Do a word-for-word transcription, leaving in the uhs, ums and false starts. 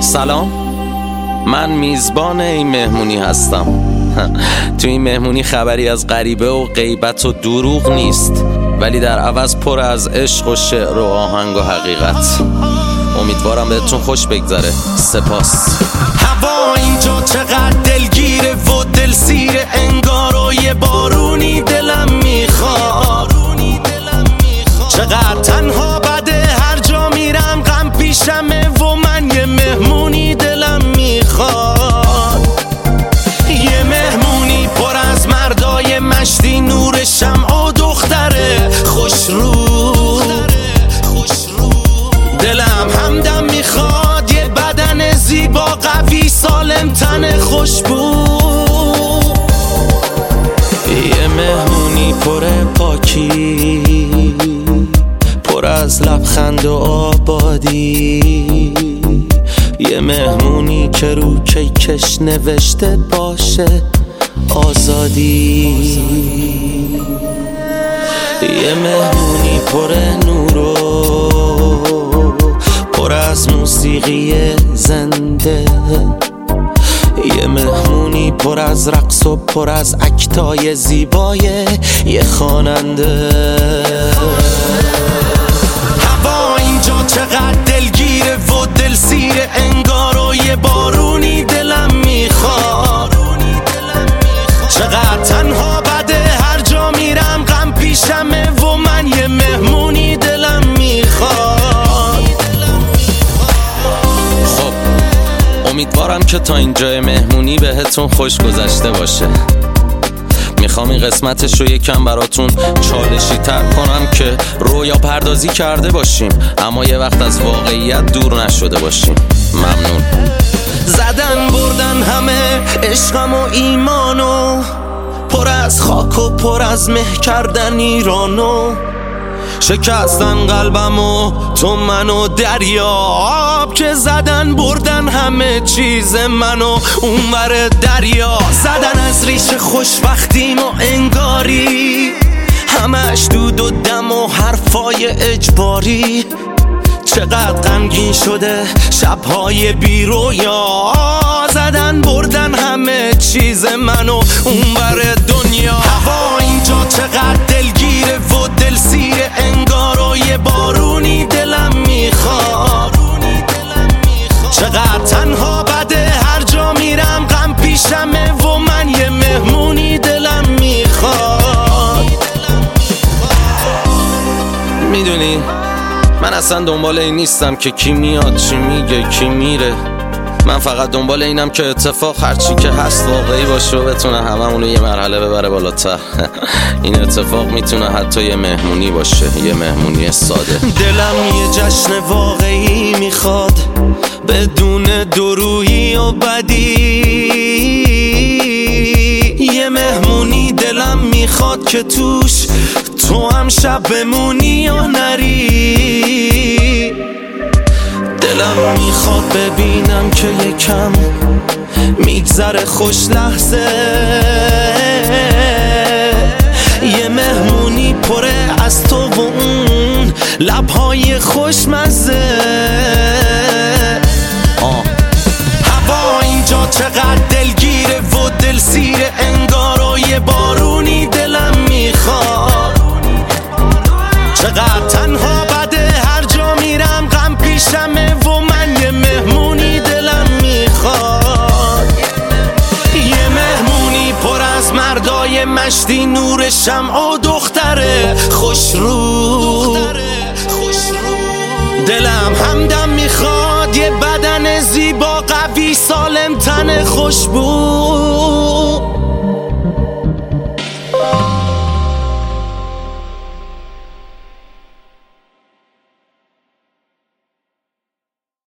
سلام، من میزبان این مهمونی هستم. تو این مهمونی خبری از غریبه و غیبت و دروغ نیست، ولی در عوض پر از عشق و شعر و آهنگ و حقیقت. امیدوارم بهتون خوش بگذره. سپاس. هوا اینجا چقدر دلگیره و دلسیره، انگار و یه بارونی دلم میخواد. چقدر تنها بده، هر جا میرم غم پیشمه و من یه مهمونی دلم میخواد. یه مهمونی پر از مردای مشتی، نور شمع و دختره خوش رو. دلم همدم میخواد، یه بدن زیبا قوی سالم تن خوشبو. یه مهمونی پر پاکی، پر از لبخند و آبادی. یه مهمونی که رو کیکش نوشته باشه آزادی. یه مهمونی پر نور و پر از موسیقی زنده. یه مهمونی پر از رقص و پر از اکتای زیبای یه خواننده. هوا اینجا چقدر دلگیره و دلسیره، انگار و یه بارونی دلم میخواد. چقدر تنها بده، هر جا میرم غم پیشمه و من یه مهمونی دلم میخواد. خب امیدوارم که تا اینجای مهمونی بهتون خوش گذشته باشه. میخوام این قسمتش رو یکم براتون چالشی تر کنم که رویا پردازی کرده باشیم، اما یه وقت از واقعیت دور نشده باشیم. ممنون. زدن بردن همه عشقم و ایمانو، پر از خاک و پر از مه کردن ایرانو. شکستن قلبم و تو منو دریاب، که زدن بردن همه چیز منو اونور دریا. زدن از ریش خوشبختیم و انگاری، همش دود و دم و حرفای اجباری. چقدر غمگین شده شبهای بی رویا، زدن بردن همه چیز منو اونور دنیا. هوا اینجا چقدر دلگیره و دلسیره، انگار و یه بارونی دلم میخواد. چقدر تنها بده، هر جا میرم غم پیشمه و من یه مهمونی دلم میخواد. میدونی من اصلا دنبال این نیستم که کی میاد چی میگه کی میره. من فقط دنبال اینم که اتفاق هرچی که هست واقعی باشه و بتونه هممونو یه مرحله ببره بالاتر. این اتفاق میتونه حتی یه مهمونی باشه، یه مهمونی ساده. دلم یه جشن واقعی میخواد، بدون درویی و بدی. یه مهمونی دلم میخواد که توش تو هم شب بمونی و نری. دلم میخواد ببینم که یکم میگذره خوش لحظه. یه مهمونی پره از تو و اون لبهای خوشمزه. آه. هوا اینجا چقدر دلگیره و دلسیره، انگار و یه بارونی دلم میخواد. چقدر تنها بده، هر جا میرم غم پیشمه و من یه مهمونی دلم میخواد. یه مهمونی پر از مردای مشتی، نور شمع و دختره خوش رو. دلم همدم میخواد، یه بدن زیبا قوی سالم تن خوشبو.